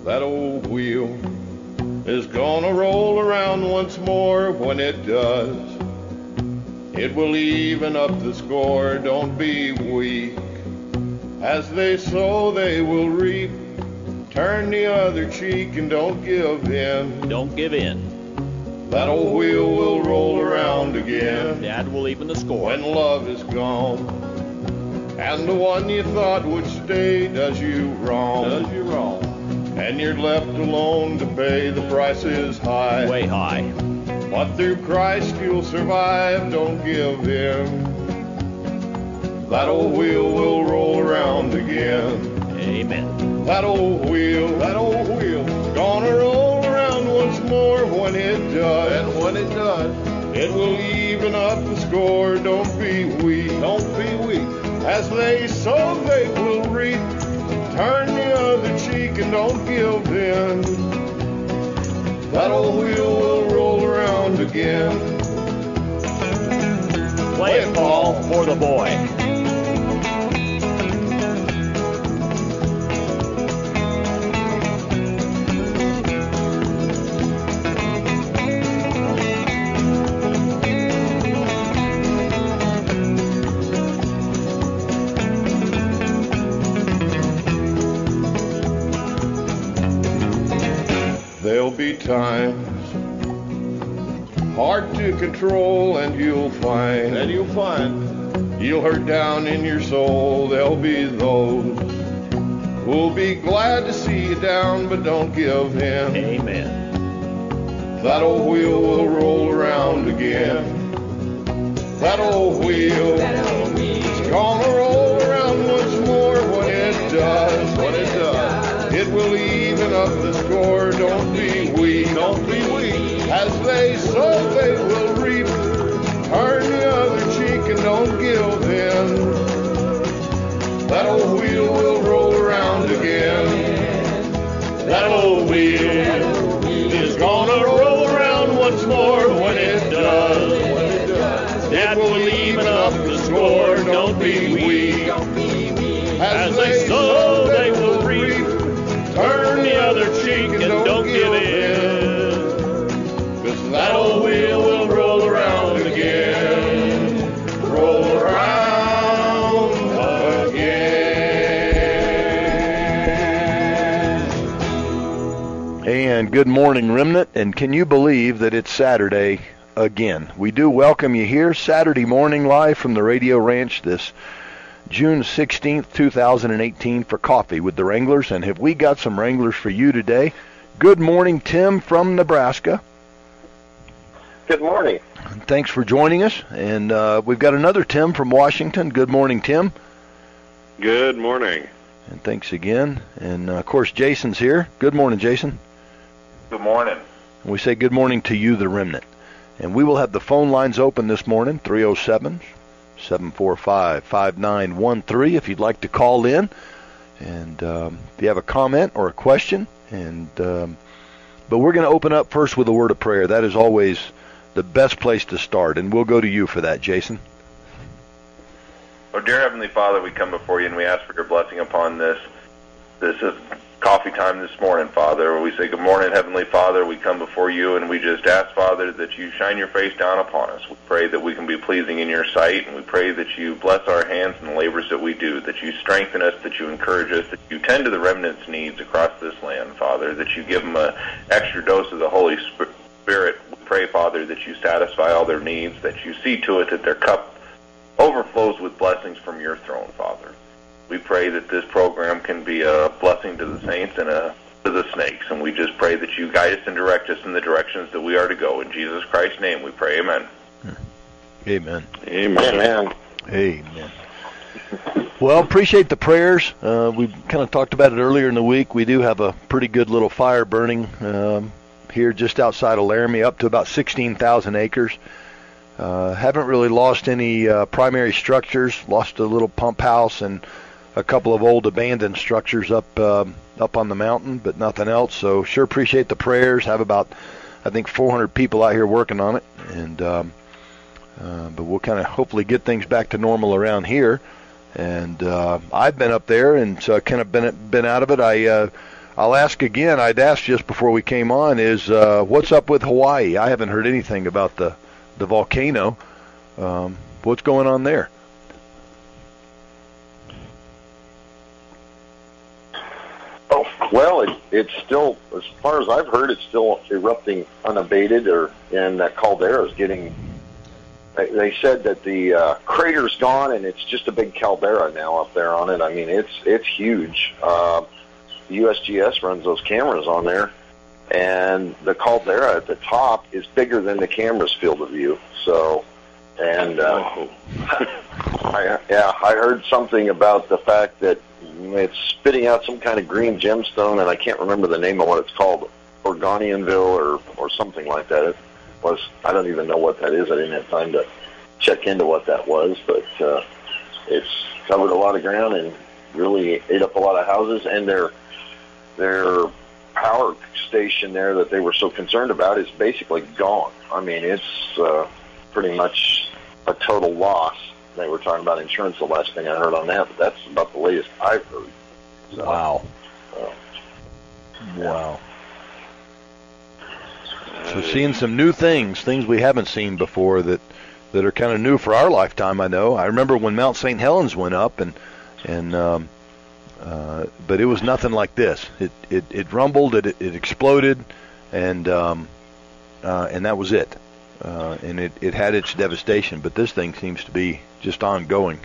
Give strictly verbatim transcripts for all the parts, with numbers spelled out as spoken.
That old wheel is gonna roll around once more. When it does, it will even up the score. Don't be weak. As they sow, they will reap. Turn the other cheek and don't give in. Don't give in. That old wheel will roll around again. Dad will even the score. When love is gone, and the one you thought would stay does you wrong. Does you wrong. And you're left alone to pay. The price is high. Way high. But through Christ you'll survive. Don't give in. That old wheel will roll around again. Amen. That old wheel, that old wheel, gonna roll around once more. When it does, and when it does, it will even up the score. Don't be weak, don't be weak. As they sow, they will reap. Turn the other cheek and don't give in. That old wheel will roll around again. Play it, Paul, for the boy. There'll be times hard to control, and you'll find, and you'll find, you'll hurt down in your soul. There'll be those who'll be glad to see you down, but don't give in. Amen. That old wheel will roll around again. That old wheel is gonna roll around once more. When it does, when it does, it will even up the score. Don't be weak, don't be weak. As they sow, they will reap. Turn the other cheek and don't give in. That old wheel will roll around again. That old wheel is gonna roll around once more. When it does, when it does, it will even up the score. Don't be weak. As they sow, they will reap. Turn the other cheek and don't give in. 'Cause that old wheel will roll around again. Roll around again. And good morning, Remnant. And can you believe that it's Saturday again? We do welcome you here Saturday morning live from the Radio Ranch this June sixteenth, two thousand eighteen for Coffee with the Wranglers. And have we got some Wranglers for you today? Good morning, Tim from Nebraska. Good morning. Thanks for joining us. And uh, we've got another Tim from Washington. Good morning, Tim. Good morning. And thanks again. And, uh, of course, Jason's here. Good morning, Jason. Good morning. And we say good morning to you, the Remnant. And we will have the phone lines open this morning, three oh seven, seven four five, five nine one three, if you'd like to call in. And um, if you have a comment or a question. And um, but we're going to open up first with a word of prayer. That is always the best place to start. And we'll go to you for that, Jason. Oh, dear Heavenly Father, we come before you and we ask for your blessing upon this. This is coffee time this morning, Father. We say good morning, Heavenly Father. We come before you and we just ask, Father, that you shine your face down upon us. We pray that we can be pleasing in your sight, and we pray that you bless our hands and the labors that we do, that you strengthen us, that you encourage us, that you tend to the remnant's needs across this land, Father, that you give them an extra dose of the Holy Spirit. We pray, Father, that you satisfy all their needs, that you see to it that their cup overflows with blessings from your throne, Father. We pray that this program can be a blessing to the saints and a, to the snakes, and we just pray that you guide us and direct us in the directions that we are to go. In Jesus Christ's name we pray, amen. Amen. Amen. Amen. Amen. Well, appreciate the prayers. Uh, we kind of talked about it earlier in the week. We do have a pretty good little fire burning um, here just outside of Laramie, up to about sixteen thousand acres. Uh, haven't really lost any uh, primary structures. Lost a little pump house and a couple of old abandoned structures up uh, up on the mountain, but nothing else. So sure appreciate the prayers. Have about, I think, four hundred people out here working on it, and um, uh, but we'll kind of hopefully get things back to normal around here. And uh, I've been up there, and so I kind of been been out of it. I uh, I'll ask again. I'd asked just before we came on is uh, what's up with Hawaii? I haven't heard anything about the the volcano. Um, what's going on there? Oh, well, it, it's still, as far as I've heard, it's still erupting unabated, or and that caldera is getting. They, they said that the uh, crater's gone, and it's just a big caldera now up there on it. I mean, it's it's huge. Uh, U S G S runs those cameras on there, and the caldera at the top is bigger than the camera's field of view. So, and uh, I, yeah, I heard something about the fact that it's spitting out some kind of green gemstone, and I can't remember the name of what it's called, Organianville or or something like that. It was, I don't even know what that is. I didn't have time to check into what that was, but uh, it's covered a lot of ground and really ate up a lot of houses, and their their power station there that they were so concerned about is basically gone. I mean, it's uh, pretty much a total loss. They were talking about insurance the last thing I heard on that, but that's about the latest I've heard. So, wow. Uh, wow. So seeing some new things, things we haven't seen before that, that are kind of new for our lifetime, I know. I remember when Mount Saint Helens went up, and and um, uh, but it was nothing like this. It it, it rumbled, it it exploded, and um, uh, and that was it. Uh, and it, it had its devastation, but this thing seems to be just ongoing.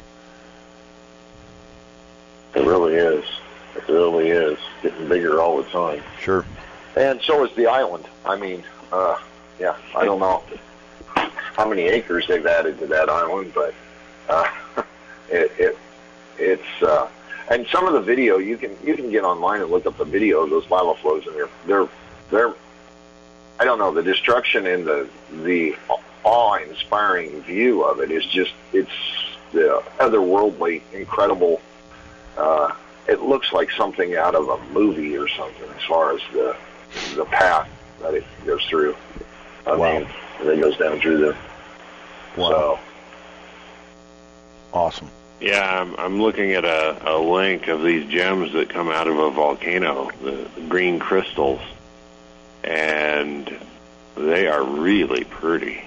It really is. It really is. Getting bigger all the time. Sure. And so is the island. I mean, uh, yeah, I don't know how many acres they've added to that island, but uh, it, it it's uh, and some of the video you can you can get online and look up the video of those lava flows, and they're they're they're I don't know, the destruction and the the awe-inspiring view of it is just, it's the otherworldly, incredible. Uh, it looks like something out of a movie or something as far as the the path that it goes through. I wow. mean, that goes down through there. Wow. So. Awesome. Yeah, I'm, I'm looking at a, a link of these gems that come out of a volcano, the, the green crystals, and they are really pretty.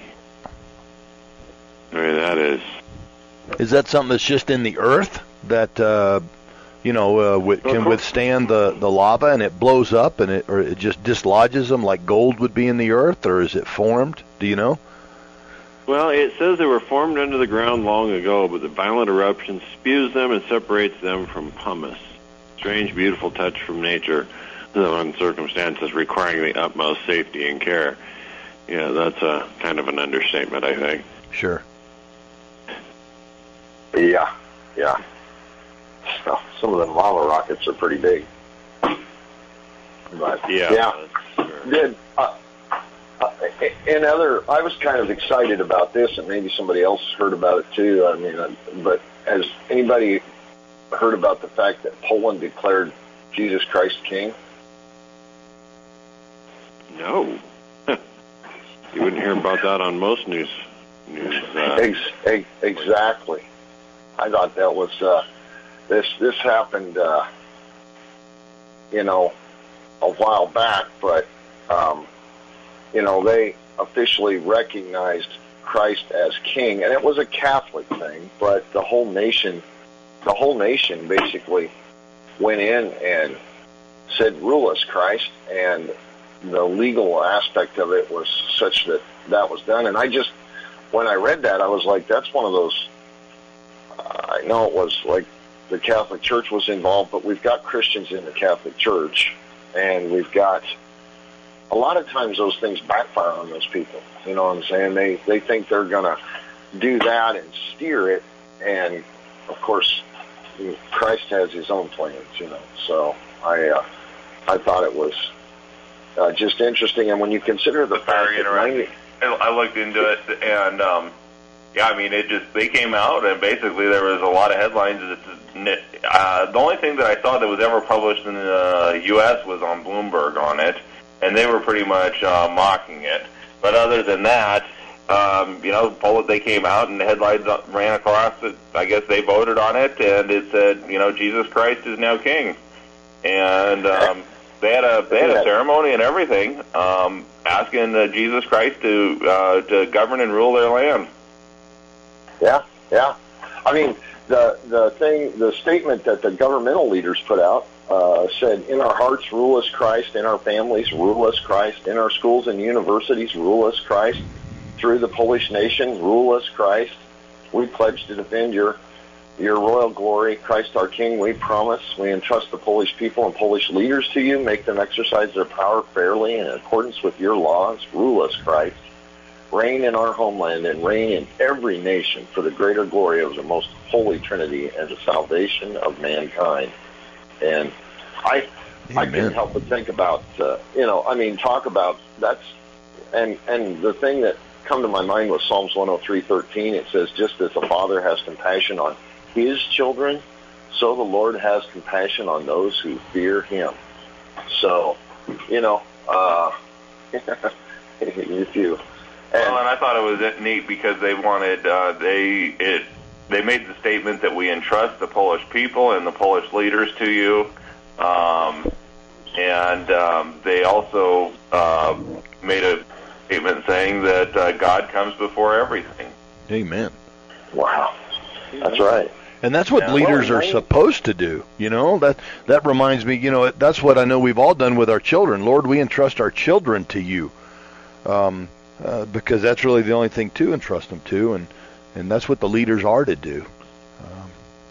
I mean, that is... Is that something that's just in the earth that, uh, you know, uh, w- can withstand the, the lava and it blows up, and it or it just dislodges them like gold would be in the earth, or is it formed? Do you know? Well, it says they were formed under the ground long ago, but the violent eruption spews them and separates them from pumice. Strange, beautiful touch from nature, though in circumstances requiring the utmost safety and care. Yeah, that's a kind of an understatement, I think. Sure. Yeah, yeah. So, some of them lava rockets are pretty big. But, yeah. yeah. Sure. Did, uh, uh, and other, I was kind of excited about this, and maybe somebody else heard about it too. I mean, uh, but has anybody heard about the fact that Poland declared Jesus Christ King? No. You wouldn't hear about that on most news. news uh... Ex- ex- exactly. I thought that was uh, this. This happened, uh, you know, a while back, but um, you know, they officially recognized Christ as King, and it was a Catholic thing. But the whole nation, the whole nation, basically went in and said, "Rule us, Christ," and the legal aspect of it was such that that was done. And I just, when I read that, I was like, that's one of those, uh, I know it was like the Catholic Church was involved, but we've got Christians in the Catholic Church, and we've got, a lot of times those things backfire on those people. You know what I'm saying? They, they think they're going to do that and steer it, and of course, Christ has his own plans, you know. So I, uh, I thought it was Uh, just interesting, and when you consider the It's fact very that interesting. I, I looked into it, and um, yeah, I mean, it just they came out, and basically there was a lot of headlines. That, uh, the only thing that I saw that was ever published in the U S was on Bloomberg on it, and they were pretty much uh, mocking it. But other than that, um, you know, Poland, they came out and the headlines ran across it. I guess they voted on it, and it said, you know, Jesus Christ is now King, and. Um, they had a they had a ceremony and everything, um, asking uh, Jesus Christ to uh, to govern and rule their land. Yeah, yeah. I mean, the the thing, the statement that the governmental leaders put out uh, said, "In our hearts, rule us Christ. In our families, rule us Christ. In our schools and universities, rule us Christ. Through the Polish nation, rule us Christ. We pledge to defend your your royal glory, Christ our King. We promise. We entrust the Polish people and Polish leaders to you. Make them exercise their power fairly in accordance with your laws. Rule us Christ. Reign in our homeland and reign in every nation for the greater glory of the most holy Trinity and the salvation of mankind." And I, Amen. I can't help but think about, uh, you know, I mean, talk about that's, and and the thing that come to my mind was Psalms one oh three thirteen. It says, "Just as the Father has compassion on His children, so the Lord has compassion on those who fear Him." So, you know, uh, if you. And, well, and I thought it was neat because they wanted uh, they it they made the statement that we entrust the Polish people and the Polish leaders to you, um, and um, they also uh, made a statement saying that uh, God comes before everything. Amen. Wow, that's right. And that's what yeah. leaders well, are supposed to do. You know, that that reminds me. You know, that's what I know we've all done with our children. Lord, we entrust our children to you. Um, Uh, because that's really the only thing to entrust them to, and, and that's what the leaders are to do. Um,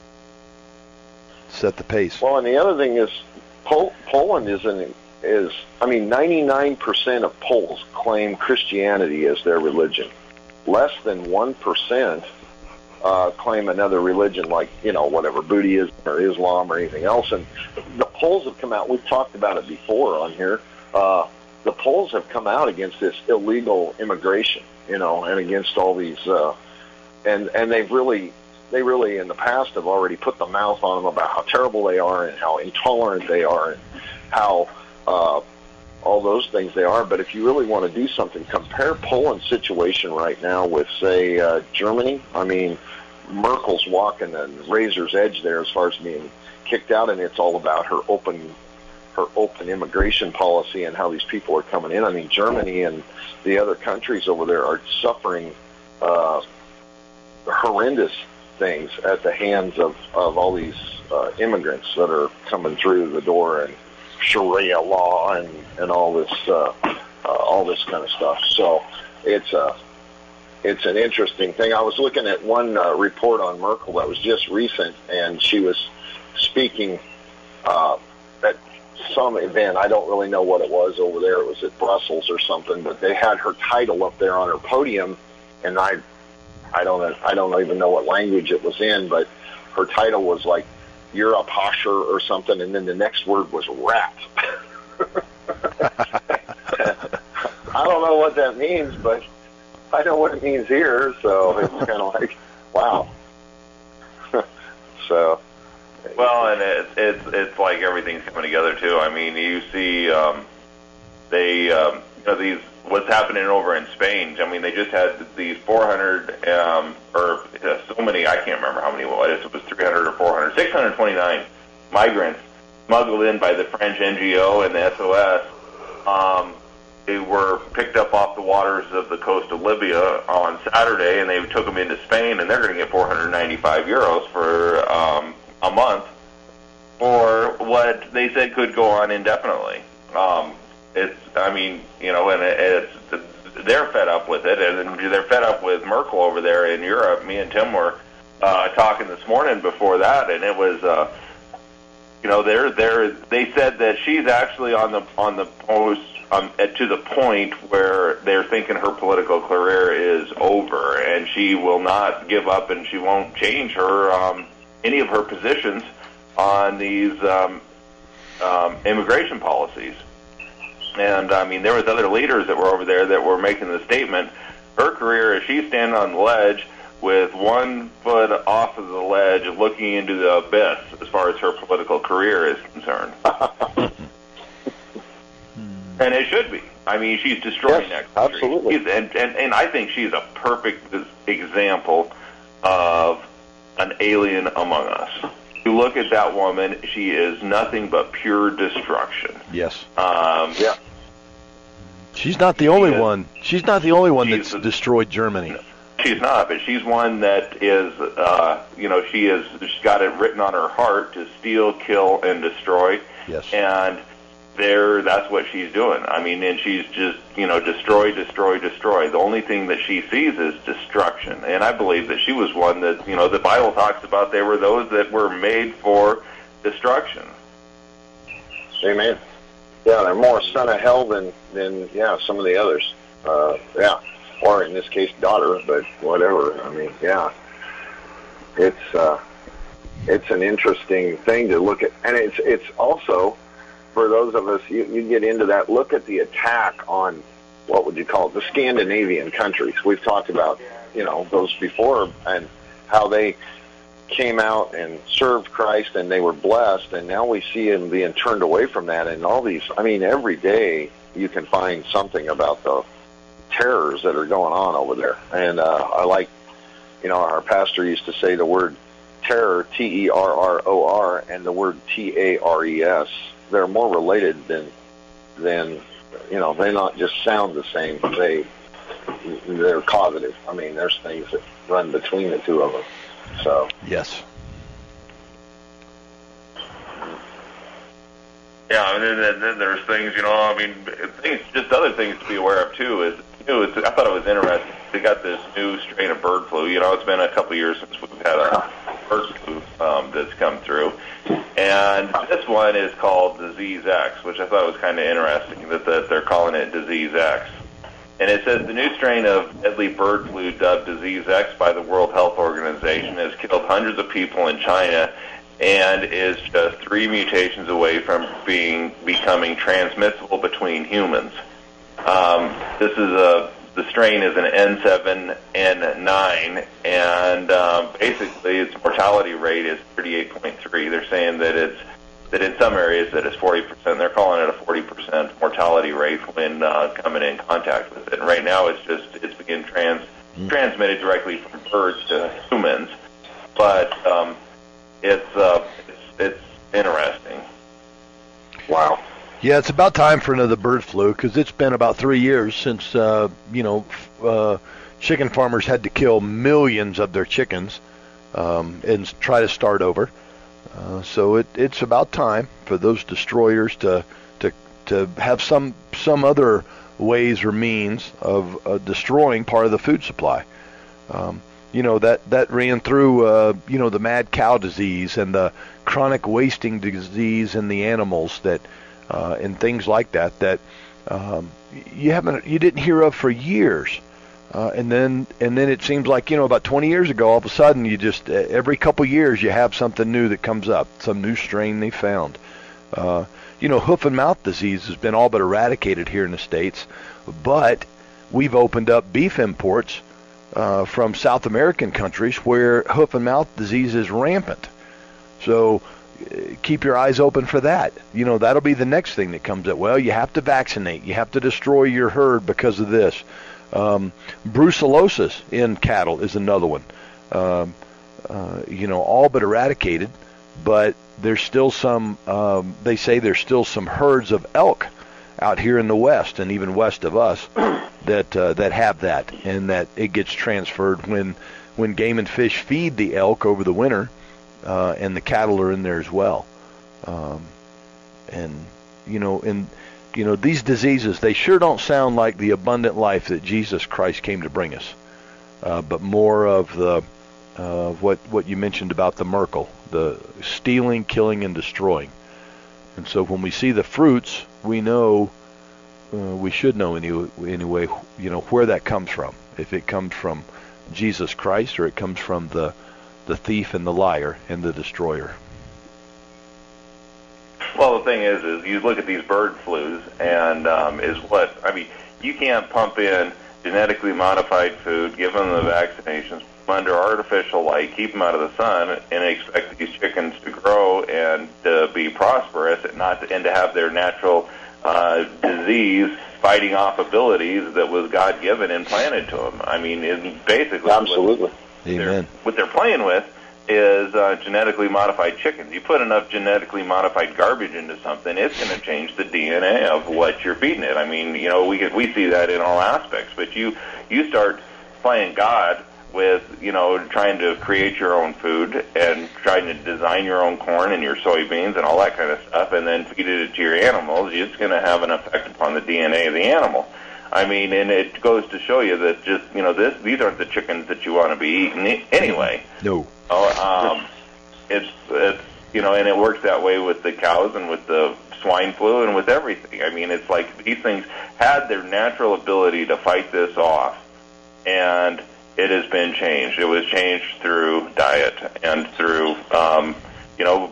set the pace. Well, and the other thing is, Pol- Poland is, an, is, I mean, ninety-nine percent of Poles claim Christianity as their religion. Less than one percent uh, claim another religion like, you know, whatever, Buddhism or Islam or anything else. And the Poles have come out, we've talked about it before on here, uh, the Poles have come out against this illegal immigration, you know, and against all these, uh, and and they've really, they really in the past have already put the mouth on them about how terrible they are and how intolerant they are and how uh, all those things they are. But if you really want to do something, compare Poland's situation right now with, say, uh, Germany. I mean, Merkel's walking a razor's edge there as far as being kicked out, and it's all about her open. her open immigration policy and how these people are coming in. I mean, Germany and the other countries over there are suffering uh, horrendous things at the hands of, of all these uh, immigrants that are coming through the door, and Sharia law and, and all this uh, uh, all this kind of stuff. So it's a it's an interesting thing. I was looking at one uh, report on Merkel that was just recent, and she was speaking uh, at some event. I don't really know what it was over there. It was at Brussels or something, but they had her title up there on her podium, and I, I don't, I don't even know what language it was in, but her title was like "You're a Pasher" or something, and then the next word was "rat." I don't know what that means, but I know what it means here, so it's kind of like, wow. So. Well, and it's it's it's like everything's coming together too. I mean, you see, um, they um, you know these what's happening over in Spain. I mean, they just had these four hundred um, or uh, so many. I can't remember how many it was. It was three hundred or four hundred, six hundred twenty-nine migrants smuggled in by the French N G O and the S O S. Um, they were picked up off the waters of the coast of Libya on Saturday, and they took them into Spain, and they're going to get four hundred ninety-five euros for. Um, a month for what they said could go on indefinitely. Um, it's, I mean, you know, and it, it's, they're fed up with it, and they're fed up with Merkel over there in Europe. Me and Tim were uh, talking this morning before that, and it was, uh, you know, they're, they're, they said that she's actually on the on the post um, to the point where they're thinking her political career is over, and she will not give up, and she won't change her. Um, any of her positions on these um, um, immigration policies. And, I mean, there was other leaders that were over there that were making the statement, her career is she's standing on the ledge with one foot off of the ledge looking into the abyss as far as her political career is concerned. And it should be. I mean, she's destroying yes, that country. Absolutely. She's, and, and, and I think she's a perfect example of an alien among us. you look at that woman, she is nothing but pure destruction. Yes. Um, Yeah. She's not the only She is- one. She's not the only one she's that's a- destroyed Germany. She's not, but she's one that is, uh, you know, she is. She's got it written on her heart to steal, kill, and destroy. Yes. And there, that's what she's doing. I mean, and she's just, you know, destroy, destroy, destroy. The only thing that she sees is destruction. And I believe that she was one that, you know, the Bible talks about. They were those that were made for destruction. Amen. Yeah, they're more son of hell than, than yeah, some of the others. Uh, yeah. Or in this case, daughter, but whatever. I mean, yeah. It's, uh, it's an interesting thing to look at. And it's, it's also, for those of us, you, you get into that, look at the attack on, what would you call it, the Scandinavian countries. We've talked about, you know, those before, and how they came out and served Christ and they were blessed, and now we see them being turned away from that. And all these, I mean, every day you can find something about the terrors that are going on over there. And uh, I like, you know, our pastor used to say the word terror, T E R R O R, and the word T A R E S. They're more related than, than, you know, they not just sound the same. They, they're causative. I mean, there's things that run between the two of them. So. Yes. Yeah, and then, then there's things, you know, I mean, things, just other things to be aware of, too, is, you know, it's, I thought it was interesting. They got this new strain of bird flu. You know, it's been a couple of years since we've had a bird flu um, that's come through. And this one is called Disease X, which I thought was kind of interesting, that, that they're calling it Disease X. And it says the new strain of deadly bird flu dubbed Disease X by the World Health Organization has killed hundreds of people in China and is just three mutations away from being becoming transmissible between humans. Um, this is a the strain is an N seven N nine, and um, basically its mortality rate is thirty-eight point three. They're saying that it's that in some areas that it's forty percent. They're calling it a forty percent mortality rate when uh, coming in contact with it. And right now, it's just it's being trans transmitted directly from birds to humans, but um, it's, uh, it's it's interesting. Wow. Yeah, it's about time for another bird flu, because it's been about three years since, uh, you know, uh, chicken farmers had to kill millions of their chickens um, and try to start over. Uh, so it, it's about time for those destroyers to to to have some some other ways or means of uh, destroying part of the food supply. Um, you know, that, that ran through, uh, you know, the mad cow disease and the chronic wasting disease in the animals that Uh, and things like that that um, you haven't, you didn't hear of for years, uh, and then and then it seems like, you know, about twenty years ago, all of a sudden, you just uh, every couple years you have something new that comes up, some new strain they found. Uh, you know, hoof and mouth disease has been all but eradicated here in the States, but we've opened up beef imports uh, from South American countries where hoof and mouth disease is rampant. So keep your eyes open for that. You know, that'll be the next thing that comes up. Well, you have to vaccinate. You have to destroy your herd because of this. Um, brucellosis in cattle is another one. Um, uh, you know, all but eradicated, but there's still some, um, they say there's still some herds of elk out here in the West and even west of us that uh, that have that, and that it gets transferred when, when game and fish feed the elk over the winter. Uh, and the cattle are in there as well, um, and you know, and you know, these diseases, they sure don't sound like the abundant life that Jesus Christ came to bring us, uh, but more of the uh, what what you mentioned about the Merkel, the stealing, killing, and destroying. And so when we see the fruits, we know, uh, we should know any, anyway, you know, where that comes from. If it comes from Jesus Christ, or it comes from the the thief and the liar and the destroyer. Well, the thing is, is you look at these bird flus, and um, is what, I mean, you can't pump in genetically modified food, give them the vaccinations, under artificial light, keep them out of the sun, and expect these chickens to grow and to be prosperous, and not to, and to have their natural uh, disease fighting off abilities that was God-given and planted to them. I mean, it basically... Absolutely. They're, Amen. what they're playing with, is uh, genetically modified chickens. You put enough genetically modified garbage into something, it's going to change the D N A of what you're feeding it. I mean, you know, we get, we see that in all aspects. But you you start playing God with, you know, trying to create your own food and trying to design your own corn and your soybeans and all that kind of stuff, and then feed it to your animals, it's going to have an effect upon the D N A of the animal. I mean, and it goes to show you that just, you know, this these aren't the chickens that you want to be eating anyway. No. Oh, um, it's, it's, you know, and it works that way with the cows and with the swine flu and with everything. I mean, it's like these things had their natural ability to fight this off, and it has been changed. It was changed through diet and through, um, you know,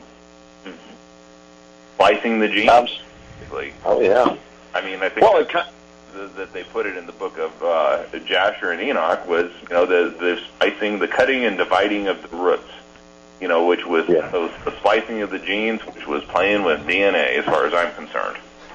splicing the genes. Basically. Oh, yeah. I mean, I think well, that, the, that they put it in the book of uh, Jasher and Enoch was, you know, the, the splicing, the cutting and dividing of the roots, you know, which was yeah. the, the splicing of the genes, which was playing with D N A as far as I'm concerned.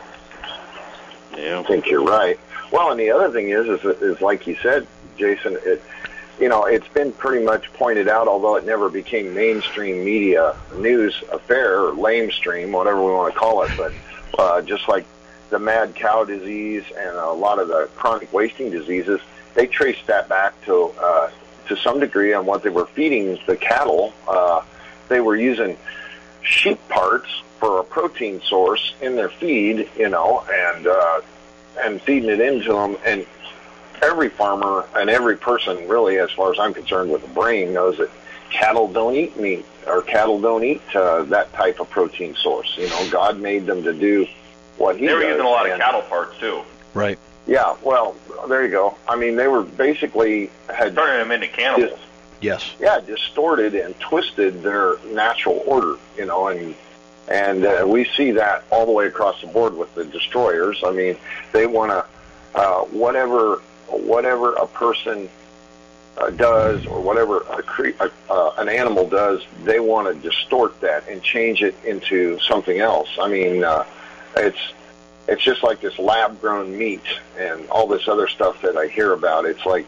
Yeah. I think you're right. Well, and the other thing is, is, is like you said, Jason, it, you know, it's been pretty much pointed out, although it never became mainstream media news affair, or lamestream, whatever we want to call it, but uh, just like the mad cow disease and a lot of the chronic wasting diseases, they traced that back to uh, to some degree on what they were feeding the cattle. Uh, they were using sheep parts for a protein source in their feed, you know, and uh, and feeding it into them. And every farmer and every person, really, as far as I'm concerned, with a brain, knows that cattle don't eat meat, or cattle don't eat uh, that type of protein source. You know, God made them to do what He They were does, using a lot and, of cattle parts too. Right. Yeah. Well, there you go. I mean, they were basically had turning them into cannibals. Dis- yes. Yeah, distorted and twisted their natural order. You know, and and uh, we see that all the way across the board with the destroyers. I mean, they want to uh, whatever whatever a person uh, does, or whatever a cre- uh, an animal does, they want to distort that and change it into something else. I mean, uh, it's it's just like this lab-grown meat and all this other stuff that I hear about. It's like,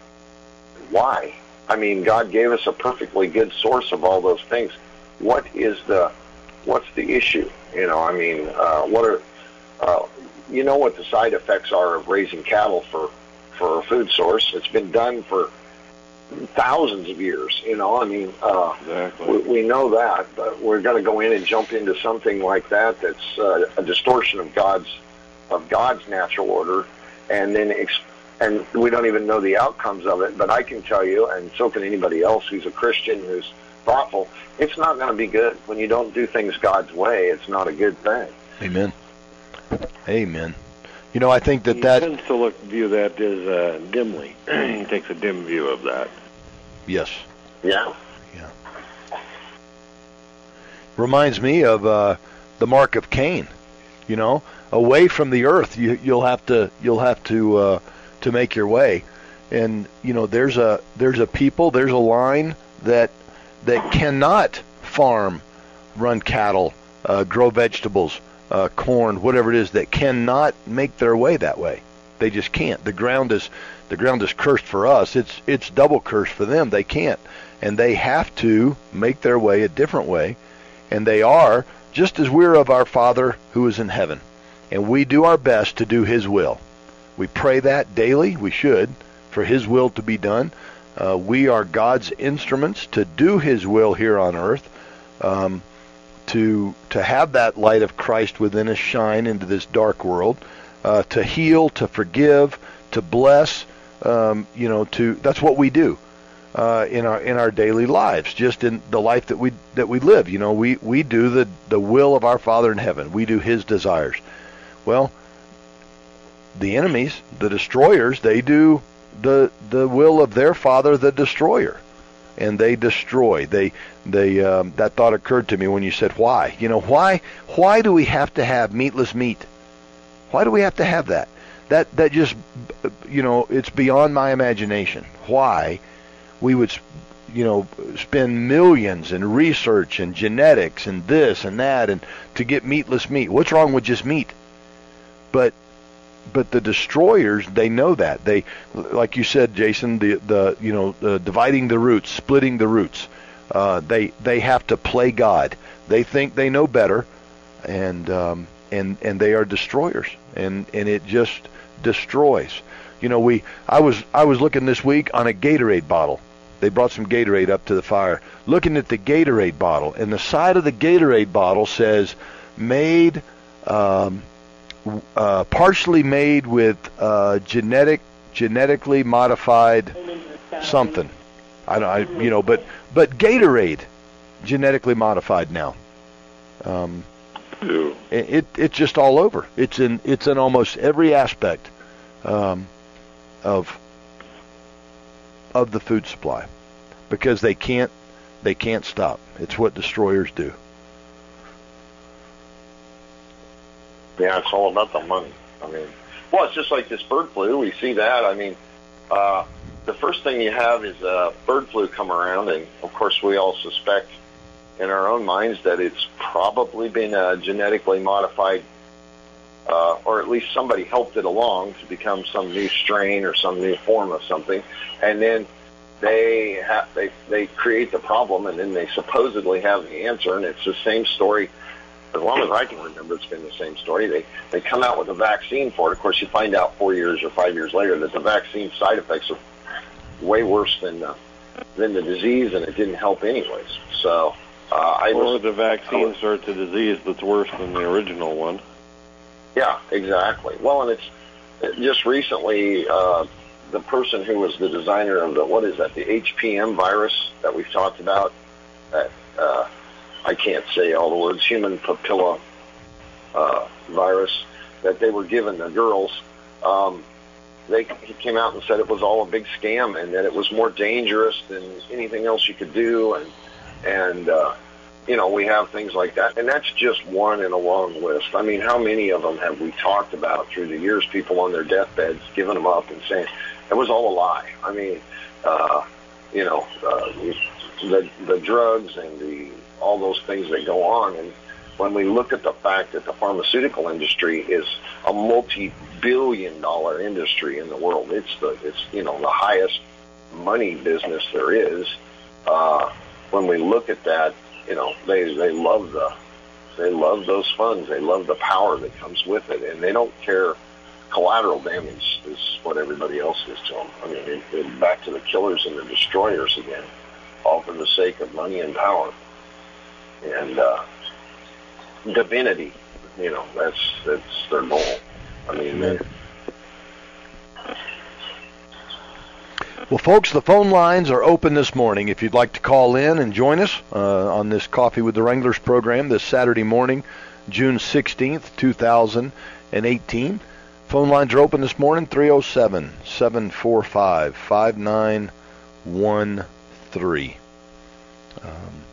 why? I mean, God gave us a perfectly good source of all those things. What is the what's the issue? You know, I mean, uh, what are uh, you know what the side effects are of raising cattle for for a food source? It's been done for thousands of years. You know, I mean, uh, Exactly. we, we know that, but we're going to go in and jump into something like that that's uh, a distortion of God's of God's natural order, and then ex- and we don't even know the outcomes of it. But I can tell you, and so can anybody else who's a Christian who's thoughtful, it's not going to be good. When you don't do things God's way, it's not a good thing. Amen. Amen. You know, I think that he that... tends to look view that as uh, dimly. He takes a dim view of that. Yes. Yeah. Yeah. Reminds me of uh, the mark of Cain. You know, away from the earth, you, you'll have to you'll have to uh, to make your way. And you know, there's a there's a people, there's a line that that cannot farm, run cattle, uh, grow vegetables, uh, corn, whatever it is, that cannot make their way that way. They just can't. The ground is the ground is cursed for us. It's it's double cursed for them. They can't, and they have to make their way a different way, and they are, just as we're of our Father who is in heaven, and we do our best to do His will. We pray that daily. We should, for His will to be done. Uh, we are God's instruments to do His will here on earth, um, to to have that light of Christ within us shine into this dark world, uh, to heal, to forgive, to bless. Um, you know, to that's what we do uh, in our in our daily lives, just in the life that we that we live. You know, we we do the the will of our Father in heaven. We do His desires. Well, the enemies, the destroyers, they do the the will of their father, the destroyer, and they destroy. They they um, that thought occurred to me when you said why. You know, why why do we have to have meatless meat? Why do we have to have that? That that just, you know, it's beyond my imagination. Why we would, you know, spend millions in research and genetics and this and that and to get meatless meat. What's wrong with just meat? But But the destroyers, they know that. They, like you said, Jason, the the you know, the dividing the roots, splitting the roots. Uh, they they have to play God. They think they know better, and um, and and they are destroyers, and and it just destroys. You know, we I was I was looking this week on a Gatorade bottle. They brought some Gatorade up to the fire. Looking at the Gatorade bottle, and the side of the Gatorade bottle says made, um, uh, partially made with uh, genetic, genetically modified something. I don't, I, you know, but but Gatorade, genetically modified now. Um, it, it it's just all over. It's in it's in almost every aspect um, of. of the food supply, because they can't they can't stop. It's what destroyers do. Yeah, it's all about the money. I mean, well, it's just like this bird flu. We see that. I mean, uh, the first thing you have is uh, bird flu come around, and of course we all suspect in our own minds that it's probably been a genetically modified, uh, or at least somebody helped it along to become some new strain or some new form of something, and then they have they they create the problem, and then they supposedly have the answer, and it's the same story. As long as I can remember, it's been the same story. They they come out with a vaccine for it. Of course, you find out four years or five years later that the vaccine side effects are way worse than the, than the disease, and it didn't help anyways. So uh, I or was, the vaccine I was, starts a disease that's worse than the original one. Yeah, exactly. Well, and it's just recently uh, the person who was the designer of the, what is that, the H P M virus that we've talked about, that uh, I can't say all the words, human papilla uh, virus that they were giving the girls, um, they he came out and said it was all a big scam and that it was more dangerous than anything else you could do, and and uh, you know, we have things like that, and that's just one in a long list. I mean, how many of them have we talked about through the years? People on their deathbeds giving them up and saying it was all a lie. I mean, uh, you know, uh, the the drugs and the all those things that go on, and when we look at the fact that the pharmaceutical industry is a multi-billion dollar industry in the world, it's the it's you know the highest money business there is. Uh, when we look at that, you know, they they love the they love those funds. They love the power that comes with it, and they don't care. Collateral damage is what everybody else is to them. I mean, it, it, back to the killers and the destroyers again, all for the sake of money and power and uh, divinity. You know, that's that's their goal. I mean, they, well, folks, the phone lines are open this morning. If you'd like to call in and join us uh, on this Coffee with the Wranglers program this Saturday morning, June sixteenth, two thousand eighteen. Phone lines are open this morning, three oh seven, seven four five, five nine one three. Um,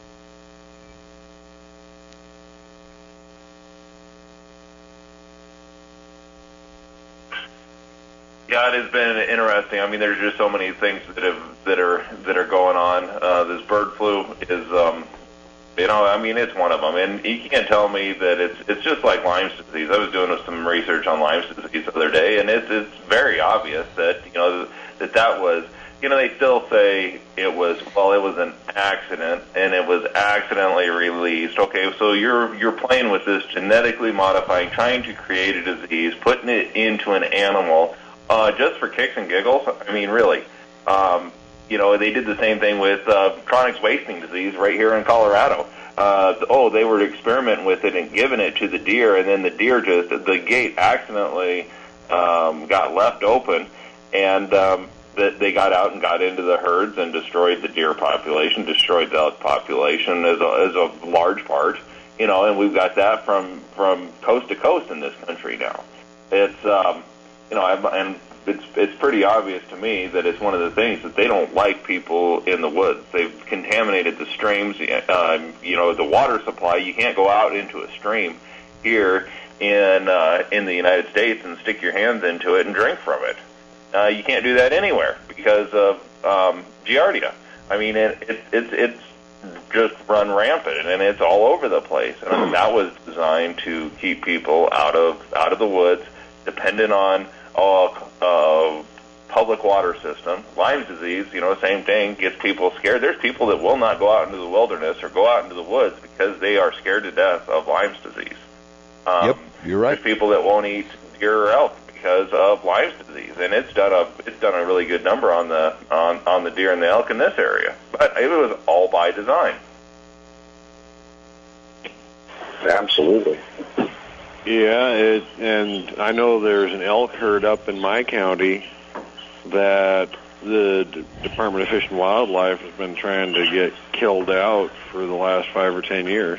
Yeah, it has been interesting. I mean, there's just so many things that have that are that are going on. Uh, this bird flu is, um, you know, I mean, it's one of them, and you can't tell me that it's it's just like Lyme's disease. I was doing some research on Lyme's disease the other day, and it's it's very obvious that you know that that was, you know, they still say it was, well, it was an accident, and it was accidentally released. Okay, so you're you're playing with this genetically modifying, trying to create a disease, putting it into an animal. Uh, just for kicks and giggles. I mean, really. Um, you know, they did the same thing with uh, chronic wasting disease right here in Colorado. Uh, oh, they were experimenting with it and giving it to the deer, and then the deer just, the gate accidentally um, got left open, and um, the, they got out and got into the herds and destroyed the deer population, destroyed the elk population as a, as a large part. You know, and we've got that from, from coast to coast in this country now. It's... Um, You know, and it's it's pretty obvious to me that it's one of the things that they don't like people in the woods. They've contaminated the streams, uh, you know, the water supply. You can't go out into a stream here in uh, in the United States and stick your hands into it and drink from it. Uh, you can't do that anywhere because of um, Giardia. I mean, it, it, it's it's just run rampant, and it's all over the place. And that was designed to keep people out of out of the woods, dependent on uh, uh, public water system. Lyme disease, you know, same thing, gets people scared. There's people that will not go out into the wilderness or go out into the woods because they are scared to death of Lyme disease. Um, yep, you're right. There's people that won't eat deer or elk because of Lyme disease, and it's done a it's done a really good number on the on, on the deer and the elk in this area. But it was all by design. Absolutely. Yeah, it, and I know there's an elk herd up in my county that the D- Department of Fish and Wildlife has been trying to get killed out for the last five or ten years.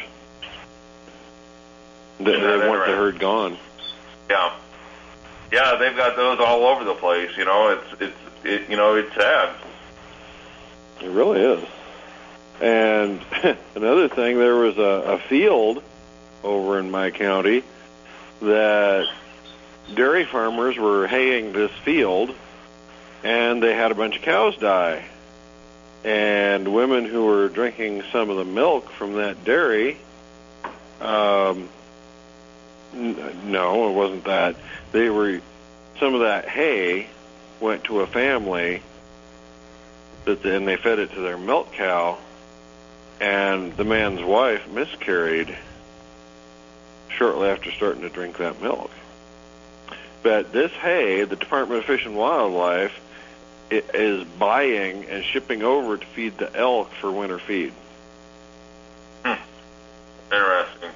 They, they want the herd gone. Yeah, yeah, they've got those all over the place. You know, it's it's it, you know it's sad. It really is. And another thing, there was a, a field over in my county that dairy farmers were haying this field, and they had a bunch of cows die. And women who were drinking some of the milk from that dairy, um, n- no, it wasn't that. They were, some of that hay went to a family, that they, and they fed it to their milk cow, and the man's wife miscarried shortly after starting to drink that milk. But this hay, the Department of Fish and Wildlife is buying and shipping over to feed the elk for winter feed. Hmm. Interesting.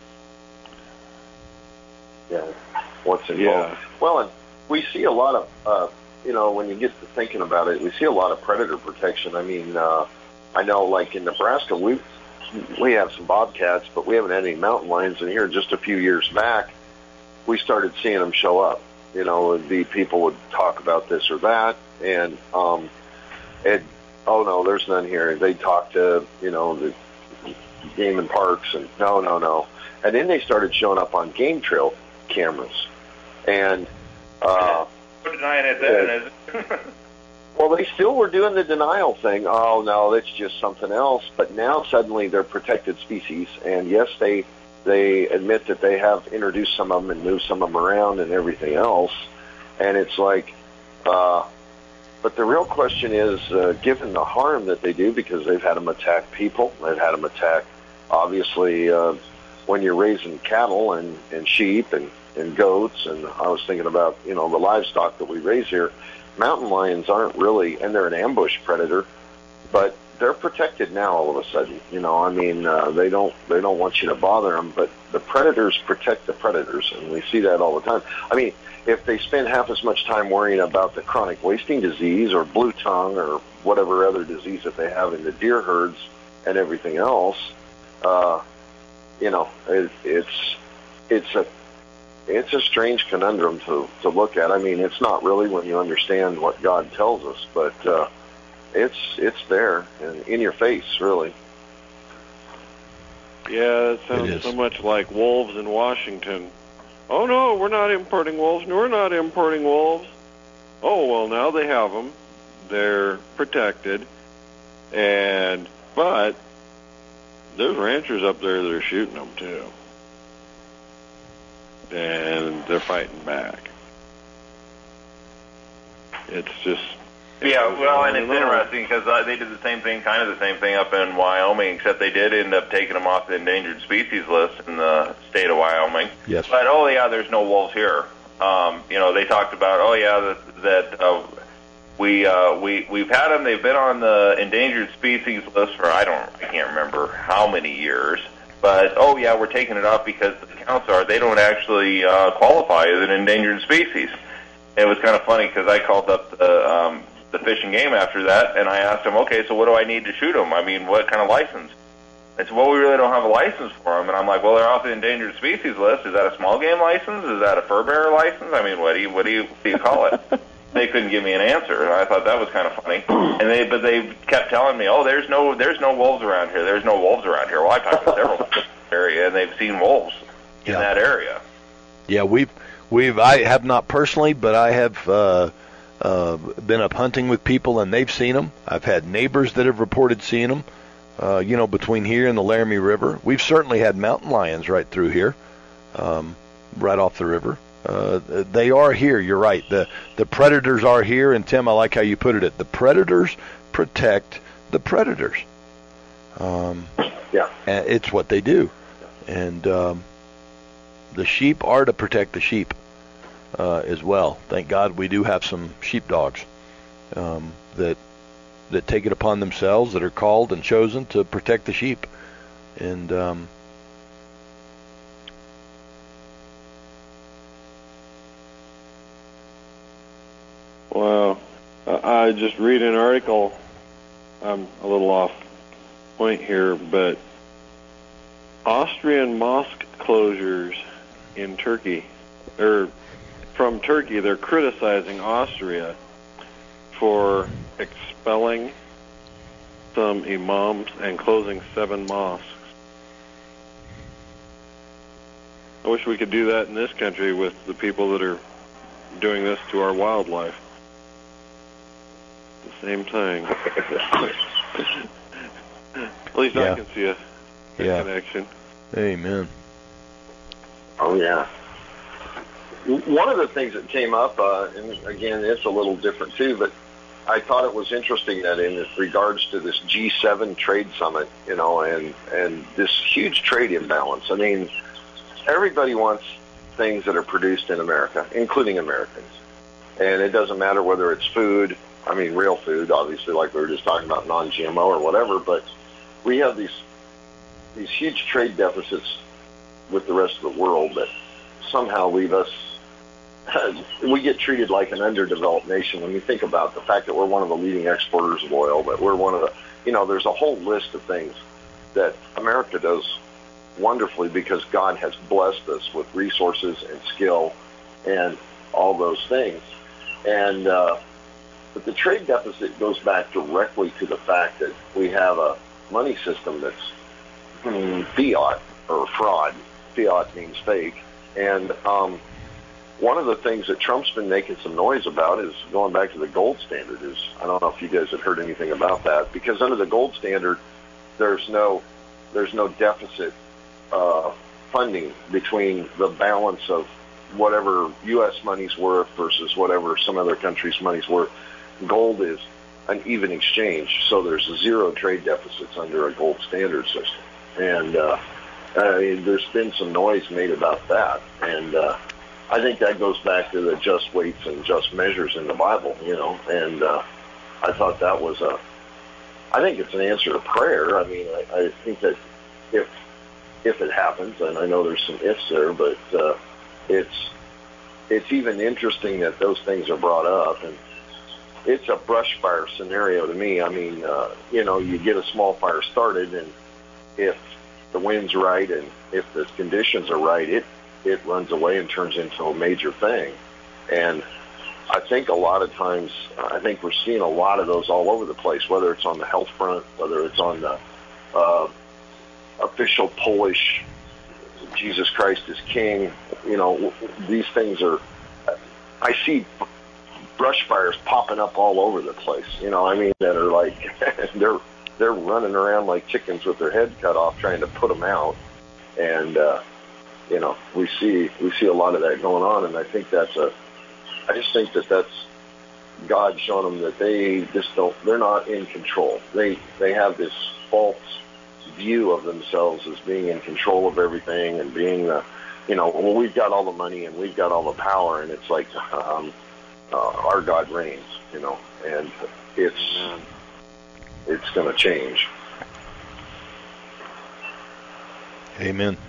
Yeah, what's involved. Yeah. Well, and we see a lot of, uh, you know, when you get to thinking about it, we see a lot of predator protection. I mean, uh, I know, like in Nebraska, we we have some bobcats, but we haven't had any mountain lions. And here, just a few years back, we started seeing them show up. You know, the people would talk about this or that, and um, it, oh no, there's none here. They'd talk to, you know, the game and parks, and no, no, no. And then they started showing up on game trail cameras, and uh, no denying it then, is it? well, they still were doing the denial thing. Oh no, that's just something else. But now suddenly they're protected species, and yes, they they admit that they have introduced some of them and moved some of them around and everything else. And it's like, uh, but the real question is, uh, given the harm that they do, because they've had them attack people, they've had them attack, obviously, uh, when you're raising cattle and, and sheep and, and goats, and I was thinking about, you know, the livestock that we raise here, mountain lions aren't really, and they're an ambush predator, but they're protected now all of a sudden. You know, I mean, uh, they don't they don't want you to bother them, but the predators protect the predators, and we see that all the time. I mean, if they spend half as much time worrying about the chronic wasting disease or blue tongue or whatever other disease that they have in the deer herds and everything else, uh, you know, it, it's it's a it's a strange conundrum to to look at. I mean, it's not really when you understand what God tells us, but uh, it's it's there and in your face, really. Yeah, it sounds It so much like wolves in Washington. Oh no, we're not importing wolves. No, we're not importing wolves. Oh well, now they have them. They're protected, and but there's ranchers up there that are shooting them too, and they're fighting back. It's just Yeah, well, and it's interesting because uh, they did the same thing, kind of the same thing up in Wyoming, except they did end up taking them off the endangered species list in the state of Wyoming. Yes. But, oh, yeah, there's no wolves here. Um, you know, they talked about, oh, yeah, that, that uh, we, uh, we, we've had them. They've been on the endangered species list for, I don't, I can't remember how many years. But, oh, yeah, we're taking it off because the counts are, they don't actually uh, qualify as an endangered species. It was kind of funny because I called up the... Um, the Fish and Game after that, and I asked them, okay, so what do I need to shoot them? I mean, what kind of license? They said, well, we really don't have a license for them. And I'm like, well, they're off the endangered species list. Is that a small game license? Is that a fur bearer license? I mean, what do you what do you what do you call it? They couldn't give me an answer, and I thought that was kind of funny. And they but they kept telling me, oh, there's no there's no wolves around here. There's no wolves around here. Well, I talked to several people in the area, and they've seen wolves in Yeah. that area. Yeah, we've we've I have not personally, but I have. Uh, Uh, been up hunting with people, and they've seen them. I've had neighbors that have reported seeing them, uh, you know, between here and the Laramie River. We've certainly had mountain lions right through here, um, right off the river. Uh, they are here. You're right. The the predators are here. And Tim, I like how you put it. The predators protect the predators. Um, yeah, and it's what they do. And um, the sheep are to protect the sheep uh, as well. Thank God we do have some sheepdogs um, that that take it upon themselves, that are called and chosen to protect the sheep. And um, wow, uh, I just read an article. I'm a little off point here, but Austrian mosque closures in Turkey, or from Turkey, they're criticizing Austria for expelling some imams and closing seven mosques. I wish we could do that in this country with the people that are doing this to our wildlife. The same thing. At least yeah. I can see a, a yeah. connection. Amen. Oh, yeah. One of the things that came up, uh, and again, it's a little different too, but I thought it was interesting that in regards to this G seven trade summit, you know, and, and this huge trade imbalance, I mean, everybody wants things that are produced in America, including Americans. And it doesn't matter whether it's food, I mean, real food, obviously, like we were just talking about, non G M O or whatever, but we have these these huge trade deficits with the rest of the world that somehow leave us, we get treated like an underdeveloped nation. When you think about the fact that we're one of the leading exporters of oil, that we're one of the, you know, there's a whole list of things that America does wonderfully because God has blessed us with resources and skill and all those things. And, uh, but the trade deficit goes back directly to the fact that we have a money system that's hmm, fiat or fraud. Fiat means fake. And um, one of the things that Trump's been making some noise about is going back to the gold standard. Is I don't know if you guys have heard anything about that, because under the gold standard, there's no there's no deficit uh, funding between the balance of whatever U S money's worth versus whatever some other country's money's worth. Gold is an even exchange, so there's zero trade deficits under a gold standard system. And uh, I mean, there's been some noise made about that, and uh, I think that goes back to the just weights and just measures in the Bible, you know. And uh, I thought that was a, I think it's an answer to prayer. I mean, I, I think that if if it happens, and I know there's some ifs there, but uh, it's it's even interesting that those things are brought up, and it's a brush fire scenario to me. I mean, uh, you know, you get a small fire started, and if the wind's right and if the conditions are right, it it runs away and turns into a major thing. And I think a lot of times, I think we're seeing a lot of those all over the place, whether it's on the health front, whether it's on the uh, official Polish Jesus Christ is King. You know, these things are, I see brush fires popping up all over the place, you know, I mean, that are like, they're they're running around like chickens with their head cut off trying to put them out. And, uh, you know, we see we see a lot of that going on, and I think that's a, I just think that that's God showing them that they just don't, they're not in control. They they have this false view of themselves as being in control of everything and being the, you know, well, we've got all the money and we've got all the power, and it's like, um, uh, our God reigns, you know, and it's it's going to change. Amen.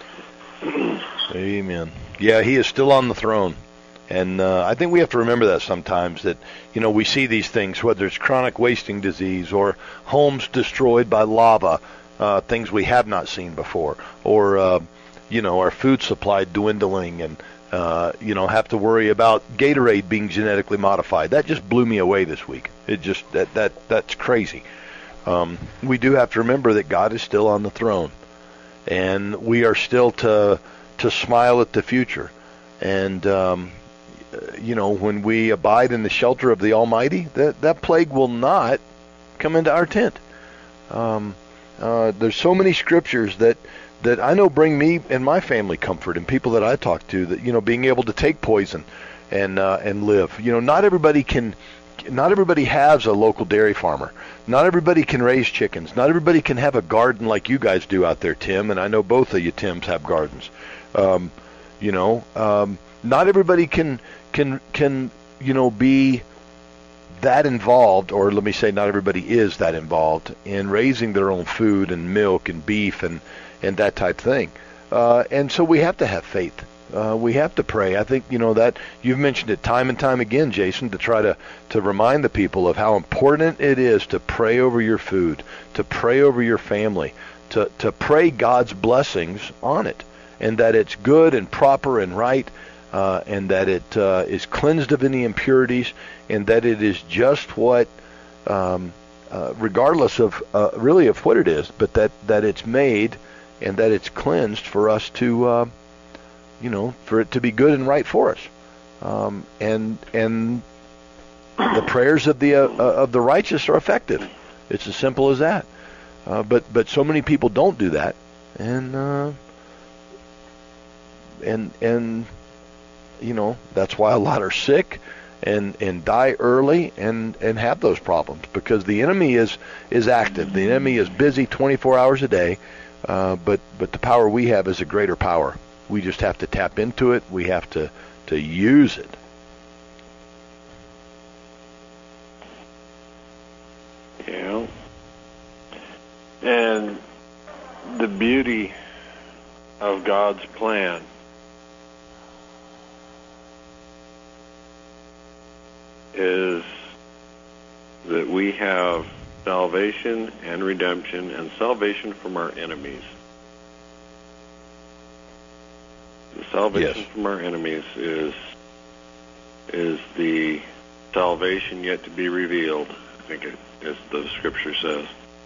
Amen. Yeah, he is still on the throne. And uh, I think we have to remember that sometimes, that, you know, we see these things, whether it's chronic wasting disease or homes destroyed by lava, uh, things we have not seen before, or, uh, you know, our food supply dwindling, and, uh, you know, have to worry about Gatorade being genetically modified. That just blew me away this week. It just, that, that that's crazy. Um, we do have to remember that God is still on the throne, and we are still to to smile at the future. And, um, you know, when we abide in the shelter of the Almighty, that, that plague will not come into our tent. Um, uh, there's so many scriptures that that I know bring me and my family comfort, and people that I talk to, that, you know, being able to take poison and uh, and live. You know, not everybody can, not everybody has a local dairy farmer. Not everybody can raise chickens. Not everybody can have a garden like you guys do out there, Tim, and I know both of you Tims have gardens. Um, you know, um, not everybody can can can you know be that involved, or let me say, not everybody is that involved in raising their own food and milk and beef and and that type thing. Uh, and so we have to have faith. Uh, we have to pray. I think, you know, that you've mentioned it time and time again, Jason, to try to, to remind the people of how important it is to pray over your food, to pray over your family, to, to pray God's blessings on it, and that it's good and proper and right, uh, and that it uh, is cleansed of any impurities, and that it is just what, um, uh, regardless of uh, really of what it is, but that, that it's made and that it's cleansed for us to, uh, you know, for it to be good and right for us. Um, and and the prayers of the uh, of the righteous are effective. It's as simple as that. Uh, but but so many people don't do that, and uh, and and you know, that's why a lot are sick and and die early and and have those problems, because the enemy is is active. The enemy is busy twenty-four hours a day. Uh, but but the power we have is a greater power. We just have to tap into it. We have to, to use it. Yeah. And the beauty of God's plan is that we have salvation and redemption, and salvation from our enemies. The salvation Yes. from our enemies is is the salvation yet to be revealed, I think it, as the scripture says.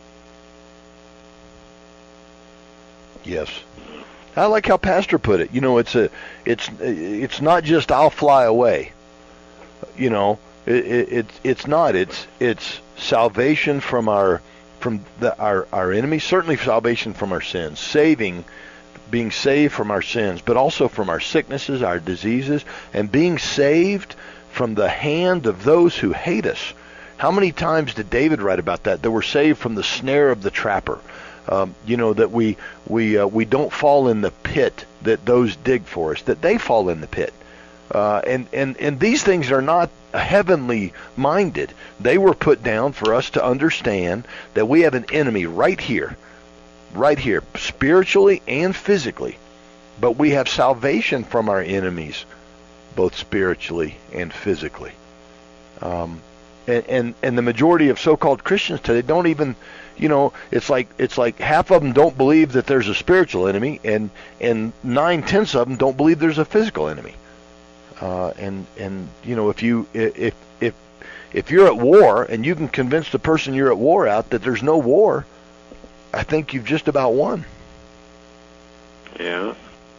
Yes. I like how Pastor put it. You know, it's a, it's, it's not just I'll fly away. You know, it, it, it's, it's not. It's, it's salvation from our, from the, our, our enemies. Certainly salvation from our sins, saving, being saved from our sins, but also from our sicknesses, our diseases, and being saved from the hand of those who hate us. How many times did David write about that? That we're saved from the snare of the trapper. Um, you know, that we we uh, we don't fall in the pit that those dig for us, that they fall in the pit. Uh, and, and, and these things are not heavenly minded. They were put down for us to understand that we have an enemy right here, right here, spiritually and physically. But we have salvation from our enemies, both spiritually and physically. Um, and, and, and the majority of so-called Christians today don't even, you know, it's like it's like half of them don't believe that there's a spiritual enemy, and and nine tenths of them don't believe there's a physical enemy. Uh, and and you know, if you if if if you're at war and you can convince the person you're at war out that there's no war, I think you've just about won. Yeah.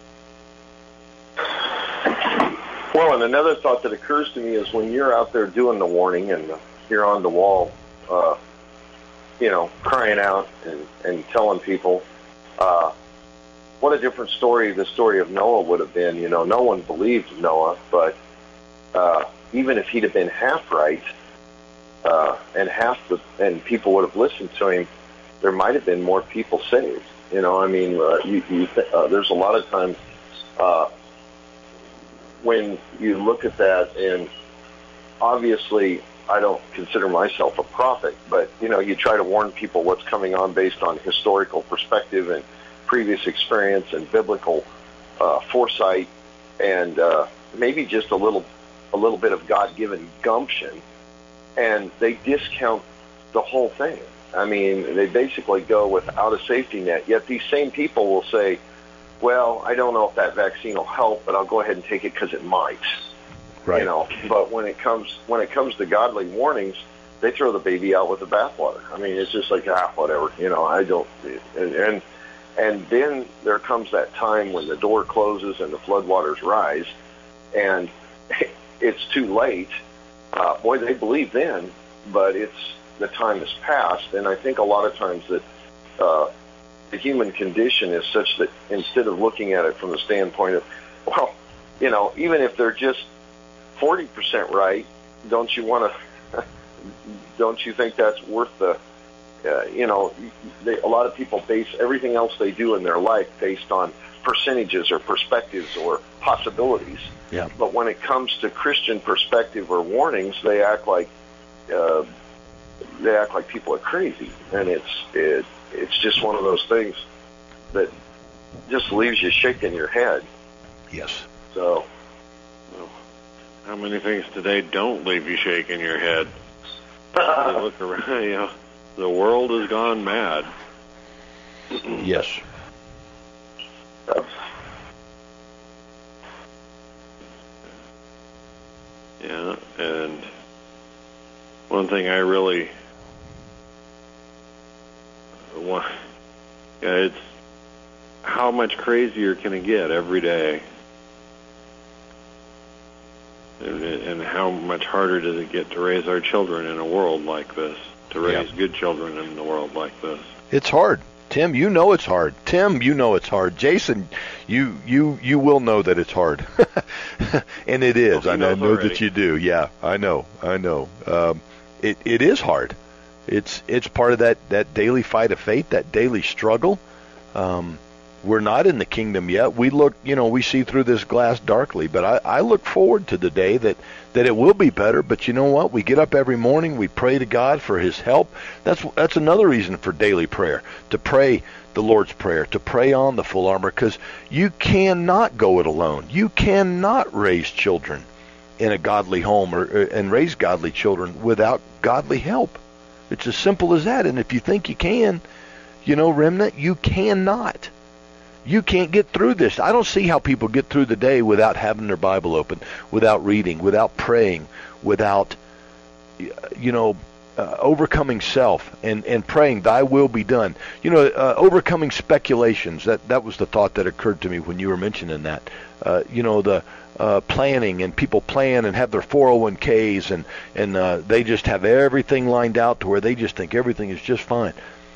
Well, and another thought that occurs to me is when you're out there doing the warning and you're on the wall, uh, you know, crying out and, and telling people, uh, what a different story the story of Noah would have been. You know, no one believed Noah, but uh, even if he'd have been half right, uh, and half the and people would have listened to him, there might have been more people saved. You know, I mean, uh, you, you th- uh, there's a lot of times uh, when you look at that, and obviously I don't consider myself a prophet, but, you know, you try to warn people what's coming on based on historical perspective and previous experience and biblical uh, foresight, and uh, maybe just a little a little bit of God-given gumption, and they discount the whole thing. I mean, they basically go without a safety net, yet these same people will say, well, I don't know if that vaccine will help, but I'll go ahead and take it because it might. Right. You know, but when it comes when it comes to godly warnings, they throw the baby out with the bathwater. I mean, it's just like, ah, whatever. You know, I don't. And, and and then there comes that time when the door closes and the floodwaters rise, and it's too late. Uh, boy, they believe then, but it's the time has passed. And I think a lot of times that uh, the human condition is such that instead of looking at it from the standpoint of, well, you know, even if they're just forty percent right, don't you want to, don't you think that's worth the, uh, you know, they, a lot of people base everything else they do in their life based on percentages or perspectives or possibilities. Yeah. But when it comes to Christian perspective or warnings, they act like, uh, they act like people are crazy. And it's, it, it's just one of those things that just leaves you shaking your head. Yes. So, how many things today don't leave you shaking your head? You look around, you know, the world has gone mad. Yes. Yeah, and one thing I really want, yeah, it's how much crazier can it get every day? And, and how much harder does it get to raise our children in a world like this, to raise Yeah. good children in a world like this? It's hard. Tim, you know it's hard. Tim, you know it's hard. Jason, you you you will know that it's hard. And it is. Well, I know, knows know already. that you do. Yeah, I know. I know. Um, it it is hard. It's it's part of that, that daily fight of faith, that daily struggle. Um, we're not in the kingdom yet. We look, you know, we see through this glass darkly, but I, I look forward to the day that, that it will be better. But you know what? We get up every morning, we pray to God for his help. That's that's another reason for daily prayer, to pray the Lord's Prayer, to pray on the full armor, because you cannot go it alone. You cannot raise children in a godly home or, or and raise godly children without godly help. It's as simple as that. And if you think you can, you know, remnant, you cannot. You can't get through this. I don't see how people get through the day without having their Bible open, without reading, without praying, without, you know, uh, overcoming self and, and praying, thy will be done. You know, uh, overcoming speculations. That, that was the thought that occurred to me when you were mentioning that. Uh, you know, the uh, planning, and people plan and have their four oh one k's, and, and uh, they just have everything lined out to where they just think everything is just fine.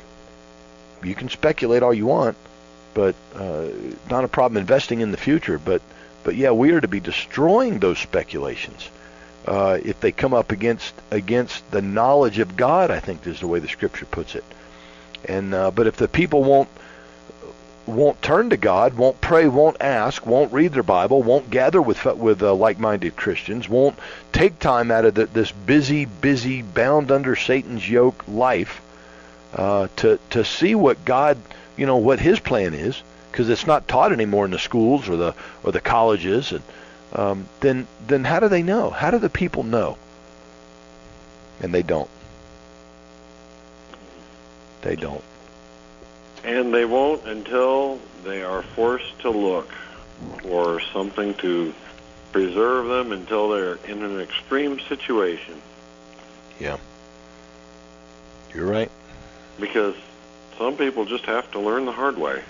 You can speculate all you want, but uh, not a problem investing in the future. But, but yeah, we are to be destroying those speculations uh, if they come up against against the knowledge of God, I think is the way the Scripture puts it. And uh, but if the people won't won't turn to God, won't pray, won't ask, won't read their Bible, won't gather with with uh, like-minded Christians, won't take time out of the, this busy, busy, bound under Satan's yoke life uh, to to see what God, you know, what his plan is, because it's not taught anymore in the schools or the or the colleges, and um, then then how do they know? How do the people know? And they don't. They don't. And they won't until they are forced to look for something to preserve them until they're in an extreme situation. Yeah. You're right. Because some people just have to learn the hard way.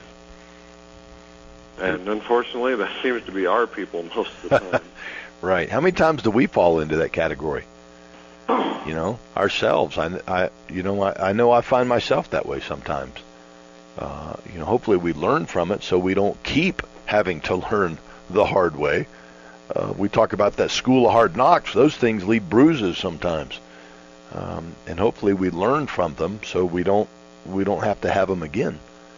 And unfortunately, that seems to be our people most of the time. Right. How many times do we fall into that category? You know, ourselves. I, I you know, I, I know I find myself that way sometimes. Uh, you know, hopefully we learn from it so we don't keep having to learn the hard way. Uh, we talk about that school of hard knocks. Those things leave bruises sometimes. Um, and hopefully we learn from them so we don't we don't have to have them again.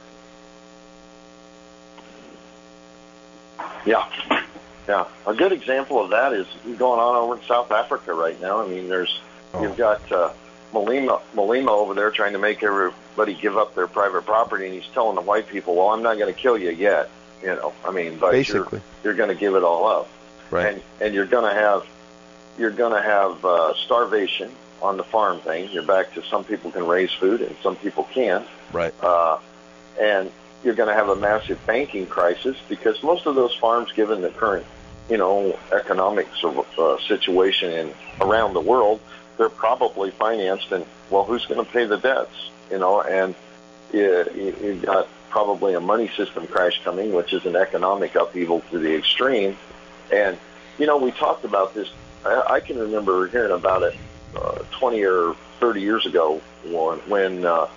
Yeah, yeah. A good example of that is going on over in South Africa right now. I mean, there's Oh. you've got uh, Malema, Malema over there trying to make everybody give up their private property, and he's telling the white people, "Well, I'm not going to kill you yet." You know, I mean, but Basically. you're you're going to give it all up, Right. and and you're going to have you're going to have uh, starvation on the farm thing. You're back to some people can raise food and some people can't. Right. Uh, and you're going to have a massive banking crisis because most of those farms, given the current, you know, economic uh, situation in around the world, they're probably financed. And well, who's going to pay the debts? You know, and you, you, you've got probably a money system crash coming, which is an economic upheaval to the extreme. And you know, we talked about this. I, I can remember hearing about it uh, twenty or thirty years ago when. when uh,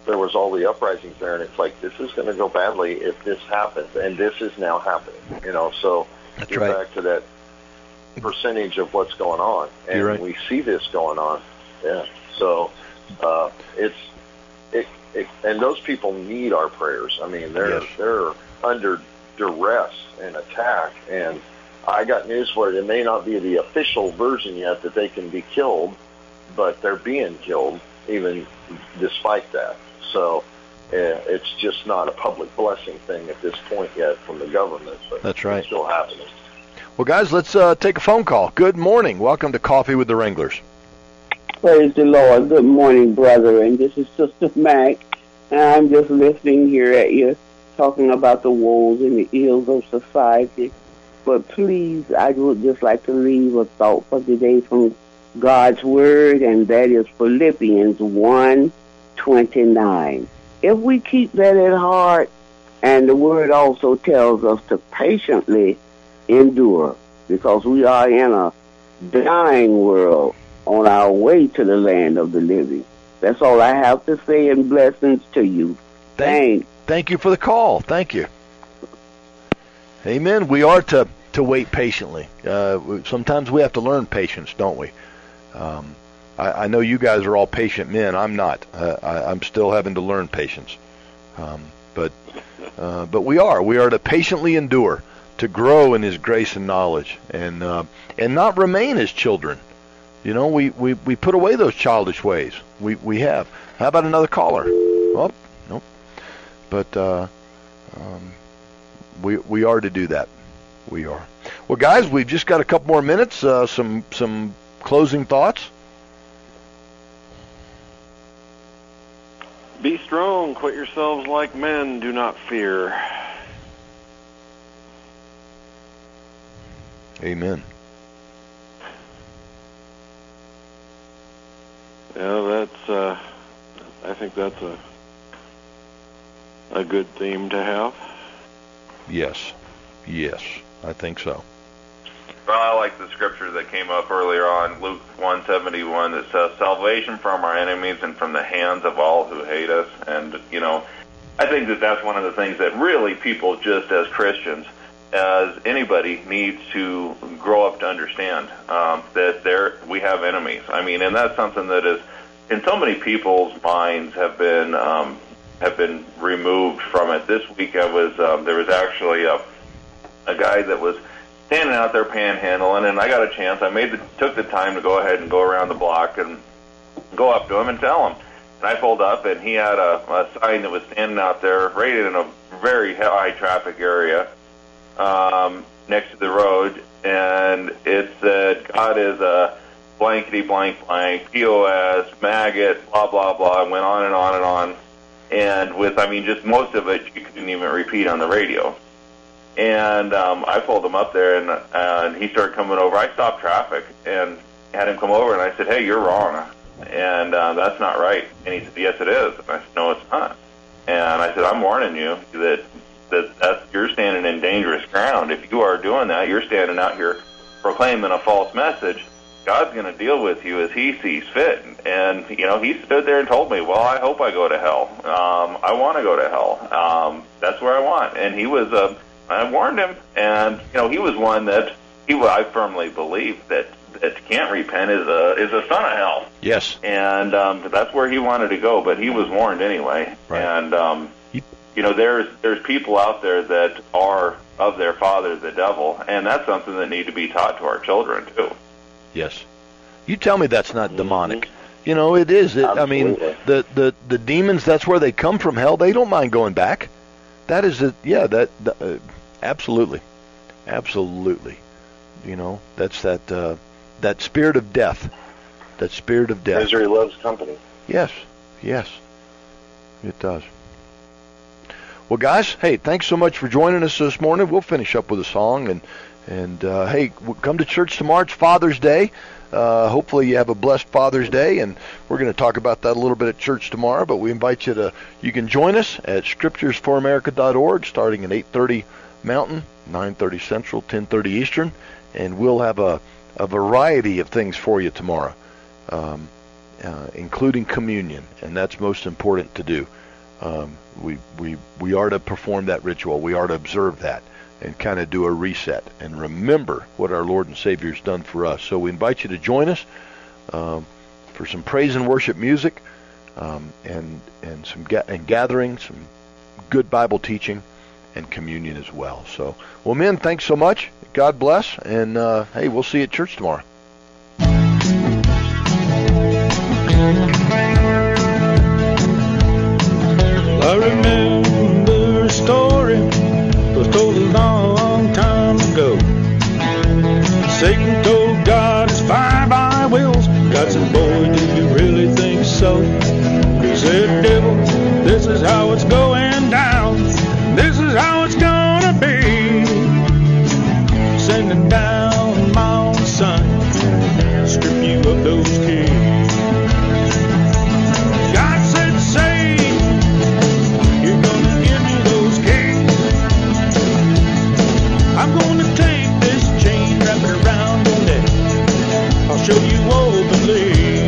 there was all the uprisings there, and it's like, this is going to go badly if this happens, and this is now happening, you know, so That's get right. back to that percentage of what's going on, and You're right. we see this going on, yeah, so uh, it's, it, it, and those people need our prayers. I mean, they're, Yes. they're under duress and attack, and I got news for it. It may not be the official version yet that they can be killed, but they're being killed even despite that. So uh, it's just not a public blessing thing at this point yet from the government, but That's right. it's still happening. Well, guys, let's uh, take a phone call. Good morning. Welcome to Coffee with the Wranglers. Praise the Lord. Good morning, brother. And this is Sister Mac, and I'm just listening here at you talking about the woes and the ills of society. But please, I would just like to leave a thought for today from God's Word, and that is Philippians one twenty-nine. If we keep that at heart, and the Word also tells us to patiently endure, because we are in a dying world on our way to the land of the living. That's all I have to say, and blessings to you. Thank, Thanks. thank you for the call. Thank you. Amen. We are to, to wait patiently. Uh, sometimes we have to learn patience, don't we? Um, I, I know you guys are all patient men. I'm not. Uh, I, I'm still having to learn patience. Um, but uh, but we are. We are to patiently endure, to grow in His grace and knowledge, and uh, and not remain as children. You know, we, we, we put away those childish ways. We we have. How about another caller? Well, nope. But uh, um, we we are to do that. We are. Well, guys, we've just got a couple more minutes. Uh, some some closing thoughts. Be strong, quit yourselves like men, do not fear. Amen. Yeah, that's, uh, I think that's a, a good theme to have. Yes. Yes, I think so. Well, I like the scripture that came up earlier on, Luke one seventy-one, that says, salvation from our enemies and from the hands of all who hate us. And, you know, I think that that's one of the things that really people, just as Christians, as anybody, needs to grow up to understand, um, that there we have enemies. I mean, and that's something that is, in so many people's minds, have been um, have been removed from it. This week, I was um, there was actually a a guy that was standing out there panhandling, and I got a chance. I made the, took the time to go ahead and go around the block and go up to him and tell him. And I pulled up, and he had a, a sign that was standing out there right in a very high traffic area um, next to the road, and it said, God is a blankety blank blank, P O S, maggot, blah, blah, blah, and went on and on and on. And with, I mean, just most of it you couldn't even repeat on the radio. And um, I pulled him up there, and, and he started coming over. I stopped traffic and had him come over, and I said, hey, you're wrong, and uh, that's not right. And he said, yes, it is. And I said, no, it's not. And I said, I'm warning you that, that that's, you're standing in dangerous ground. If you are doing that, you're standing out here proclaiming a false message. God's going to deal with you as He sees fit. And, you know, he stood there and told me, well, I hope I go to hell. Um, I want to go to hell. Um, that's where I want. And he was... Uh, I warned him, and you know he was one that he. I firmly believe that that can't repent is a is a son of hell. Yes. And um, that's where he wanted to go, but he was warned anyway. Right. And um, you know there's there's people out there that are of their father, the devil, and that's something that need to be taught to our children too. Yes. You tell me that's not demonic. You know it is. It, I mean the, the the demons. That's where they come from. Hell, they don't mind going back. That is a yeah. That uh, absolutely, absolutely. You know that's that uh, that spirit of death. That spirit of death. Misery loves company. Yes, yes, it does. Well, guys, hey, thanks so much for joining us this morning. We'll finish up with a song, and and uh, hey, come to church tomorrow. It's Father's Day. Uh, hopefully you have a blessed Father's Day, and we're going to talk about that a little bit at church tomorrow, but we invite you to, you can join us at scriptures for america dot org starting at eight thirty Mountain, nine thirty Central, ten thirty Eastern, and we'll have a, a variety of things for you tomorrow. Um, uh, including communion, and that's most important to do. Um, we we we are to perform that ritual. We are to observe that and kind of do a reset and remember what our Lord and Savior has done for us. So we invite you to join us um, for some praise and worship music, um, and and some ga- and gathering, some good Bible teaching, and communion as well. So, well, men, thanks so much. God bless, and uh, hey, we'll see you at church tomorrow. I remember a story was told a long time ago. Satan told God his five I wills. God said, boy, do you really think so? He said, devil, this is how it's going down. This is how it's gonna be. Sending down my own son, strip you of those keys. God said, Satan, you're gonna give me those keys. I'm gonna take this chain, wrap it around your neck. I'll show you openly.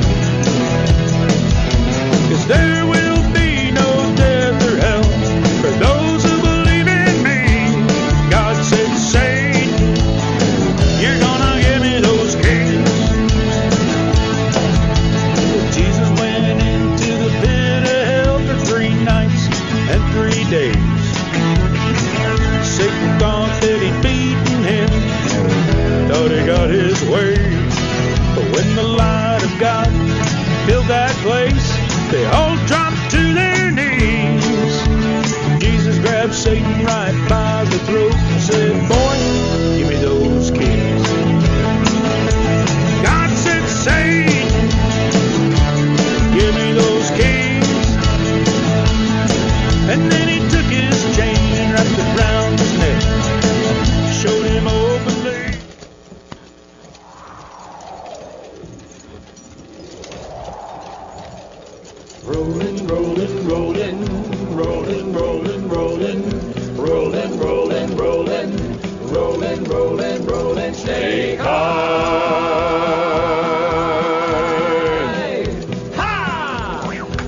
'Cause there will be no death or hell for those who believe in me. God said, Satan, you're gonna give me those keys. Well, Jesus went into the pit of hell for three nights and three days. Satan thought that he'd beaten him, thought he got his way. But when the light of God filled that place, they all dropped to their knees. Jesus grabbed Satan right by the throat and said, boy, give me those keys. God said, Satan, give me those keys. And then he took his chain and wrapped it round his neck, showed him openly. Rolling, rolling, rolling, rolling, rolling, rolling, rolling, rolling, rolling, rolling, rolling, rolling, snake high. Ha!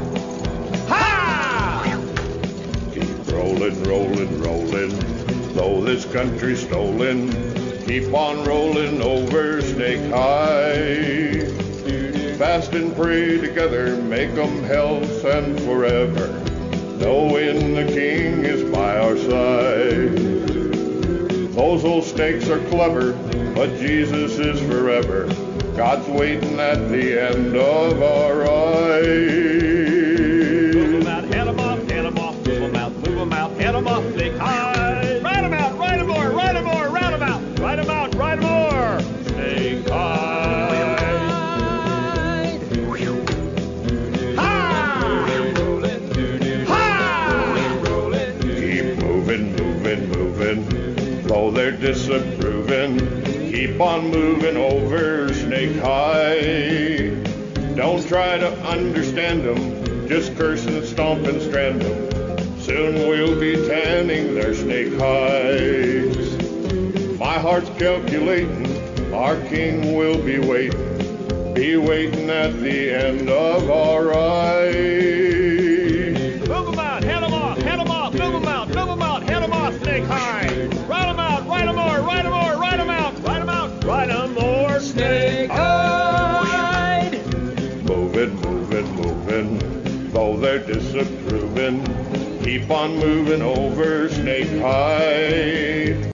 Ha! Keep rolling, rolling, rolling, though this country's stolen. Keep on rolling over Snake High. Fast and pray together, make 'em health and forever, knowing the King is by our side. Those old snakes are clever, but Jesus is forever. God's waiting at the end of our ride. Move 'em out, head 'em off, head 'em off, move 'em out, move 'em out, head 'em off, Snake High. Ride 'em out, ride 'em more, ride 'em more, round 'em out, ride 'em out, ride 'em more, Snake High. Though they're disapproving, keep on moving over Snake High. Don't try to understand them, just curse and stomp and strand them. Soon we'll be tanning their snake hides. My heart's calculating, our King will be waiting, be waiting at the end of our ride. Move 'em out, head 'em off, head 'em off, move 'em out, move 'em out, head 'em off, Snake High. Ride 'em out, ride 'em more, ride 'em more, ride 'em out, ride 'em out, ride 'em more, Snake High. Moving, moving, moving, though they're disapproving, keep on moving over Snake High.